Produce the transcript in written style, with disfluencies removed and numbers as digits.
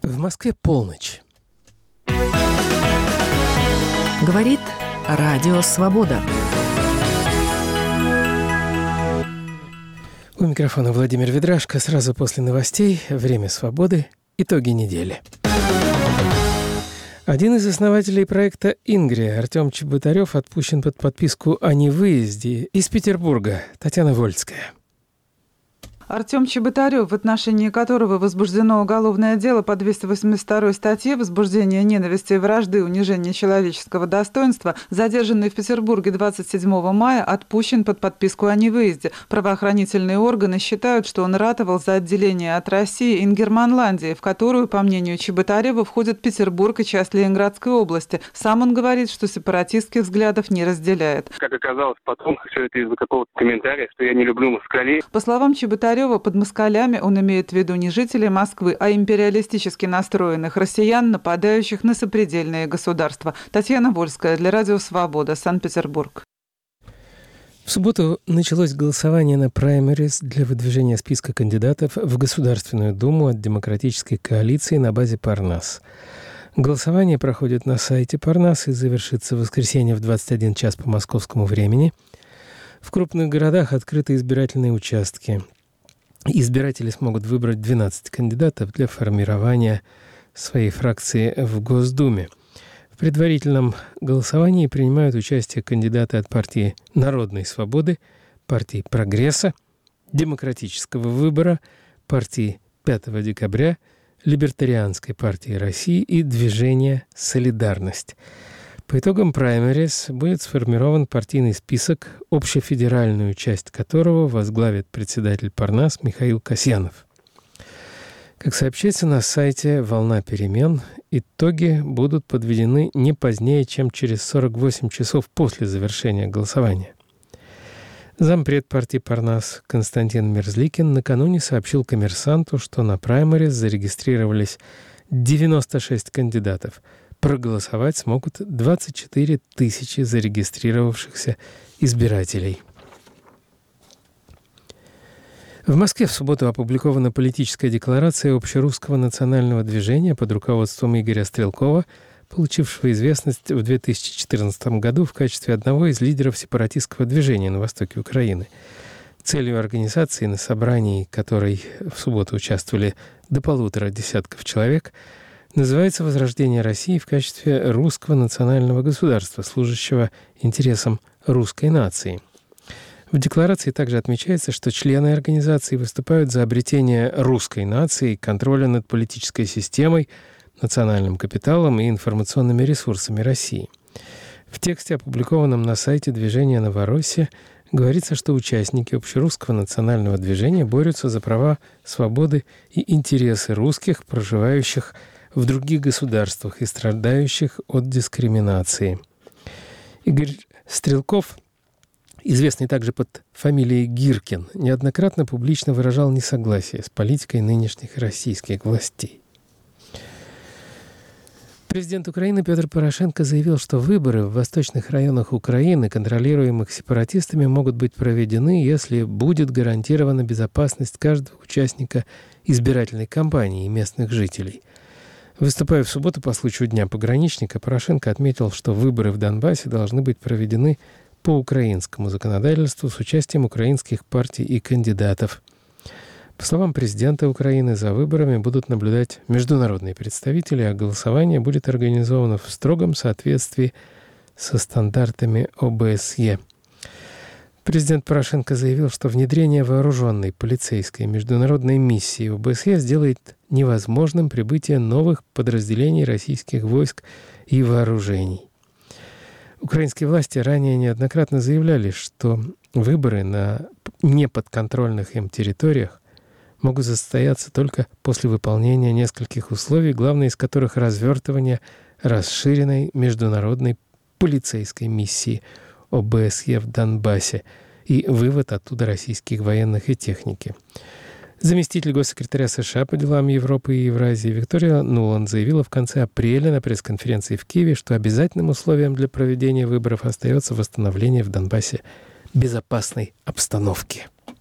В Москве полночь. Говорит Радио Свобода. У микрофона Владимир Ведрашко. Сразу после новостей «Время свободы. Итоги недели». Один из основателей проекта «Ингрия» Артем Чеботарев отпущен под подписку о невыезде из Петербурга. Татьяна Вольская. Артем Чеботарев, в отношении которого возбуждено уголовное дело по 282 статье «Возбуждение ненависти и вражды, унижение человеческого достоинства», задержанный в Петербурге 27 мая, отпущен под подписку о невыезде. Правоохранительные органы считают, что он ратовал за отделение от России Ингерманландии, в которую, по мнению Чеботарева, входят Петербург и часть Ленинградской области. Сам он говорит, что сепаратистских взглядов не разделяет. Как оказалось потом, все это из-за какого-то комментария, что я не люблю москалей. По словам Чеботарева, под москалями он имеет в виду не жителей Москвы, а империалистически настроенных россиян, нападающих на сопредельные государства. Татьяна Вольская для Радио Свобода, Санкт-Петербург. В субботу началось голосование на праймерис для выдвижения списка кандидатов в Государственную Думу от Демократической коалиции на базе Парнас. Голосование проходит на сайте Парнас и завершится в воскресенье в 21 час по московскому времени. В крупных городах открыты избирательные участки. Избиратели смогут выбрать 12 кандидатов для формирования своей фракции в Госдуме. В предварительном голосовании принимают участие кандидаты от партии Народной свободы, партии Прогресса, Демократического выбора, партии 5 декабря, Либертарианской партии России и Движения «Солидарность». По итогам праймерис будет сформирован партийный список, общефедеральную часть которого возглавит председатель Парнас Михаил Касьянов. Как сообщается на сайте «Волна перемен», итоги будут подведены не позднее, чем через 48 часов после завершения голосования. Зампред партии Парнас Константин Мерзликин накануне сообщил «Коммерсанту», что на праймерис зарегистрировались 96 кандидатов. Проголосовать смогут 24 тысячи зарегистрировавшихся избирателей. В Москве в субботу опубликована политическая декларация Общерусского национального движения под руководством Игоря Стрелкова, получившего известность в 2014 году в качестве одного из лидеров сепаратистского движения на востоке Украины. Целью организации, на собрании которой в субботу участвовали до 1,5 десятков человек, называется «Возрождение России в качестве русского национального государства, служащего интересам русской нации». В декларации также отмечается, что члены организации выступают за обретение русской нации, контроля над политической системой, национальным капиталом и информационными ресурсами России. В тексте, опубликованном на сайте движения «Новороссия», говорится, что участники Общерусского национального движения борются за права, свободы и интересы русских, проживающих в других государствах и страдающих от дискриминации. Игорь Стрелков, известный также под фамилией Гиркин, неоднократно публично выражал несогласие с политикой нынешних российских властей. Президент Украины Петр Порошенко заявил, что выборы в восточных районах Украины, контролируемых сепаратистами, могут быть проведены, если будет гарантирована безопасность каждого участника избирательной кампании и местных жителей. Выступая в субботу по случаю Дня пограничника, Порошенко отметил, что выборы в Донбассе должны быть проведены по украинскому законодательству с участием украинских партий и кандидатов. По словам президента Украины, за выборами будут наблюдать международные представители, а голосование будет организовано в строгом соответствии со стандартами ОБСЕ. Президент Порошенко заявил, что внедрение вооруженной полицейской международной миссии ОБСЕ сделает невозможным прибытие новых подразделений российских войск и вооружений. Украинские власти ранее неоднократно заявляли, что выборы на неподконтрольных им территориях могут состояться только после выполнения нескольких условий, главное из которых развертывание расширенной международной полицейской миссии ОБСЕ в Донбассе и вывод оттуда российских военных и техники. Заместитель госсекретаря США по делам Европы и Евразии Виктория Нуланд заявила в конце апреля на пресс-конференции в Киеве, что обязательным условием для проведения выборов остается восстановление в Донбассе безопасной обстановки.